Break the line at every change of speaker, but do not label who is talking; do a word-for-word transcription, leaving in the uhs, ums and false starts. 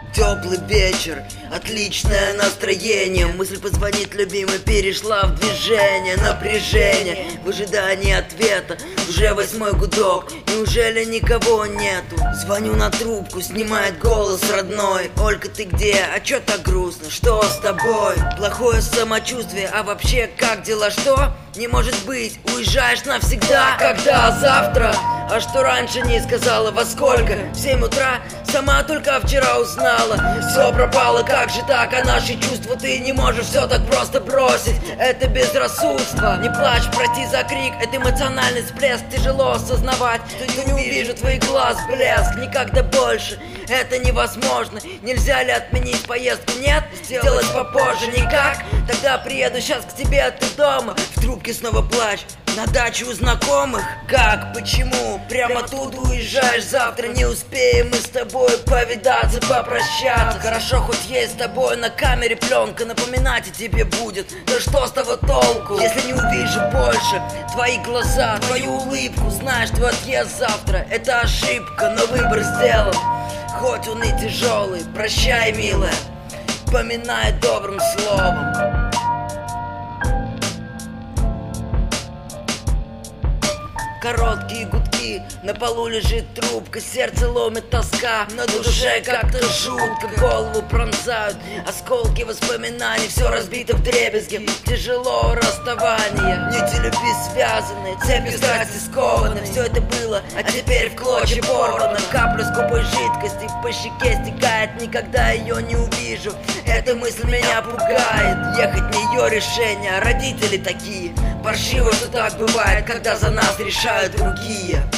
Теплый вечер, отличное настроение. Мысль позвонить любимой перешла в движение. Напряжение в ожидании ответа. Уже восьмой гудок, неужели никого нету? Звоню на трубку, снимает голос родной. Ольга, ты где? А чё так грустно? Что с тобой? Плохое самочувствие, а вообще как дела? Что? Не может быть, уезжаешь навсегда? Когда? Завтра? А что раньше не сказала? Во сколько? В семь утра? Сама только вчера узнала. Все пропало, как же так? А наши чувства ты не можешь все так просто бросить. Это безрассудство. Не плачь, прости за крик. Это эмоциональный всплеск. Тяжело осознавать, что не увижу твоих глаз блеск. Никогда больше это невозможно. Нельзя ли отменить поездку? Нет? Сделать попозже? Никак? Тогда приеду сейчас к тебе, ты дома. В трубке снова плач. На дачу у знакомых? Как? Почему? Прямо тут уезжаешь завтра. Не успеем мы с тобой повидаться, попрощаться. Хорошо, хоть есть с тобой на камере пленка. Напоминать о тебе будет. Да что с того толку, если не увижу больше твои глаза, твою улыбку? Знаешь, твой отъезд завтра — это ошибка, но выбор сделан. Хоть он и тяжелый. Прощай, милая, поминай добрым словом. Короткие гудки, на полу лежит трубка. Сердце ломит тоска, на душе как-то жутко. Голову пронзают осколки воспоминаний. Все разбито вдребезги, тяжело расставание. Нити любви связаны, цепью страсти скованы. Все это было, а теперь в клочья порвано. Капля скупой жидкости по щеке стекает. Никогда ее не увижу, эта мысль меня пугает. Ехать не ее решение, родители такие. Паршиво, что так бывает, когда за нас решают другие.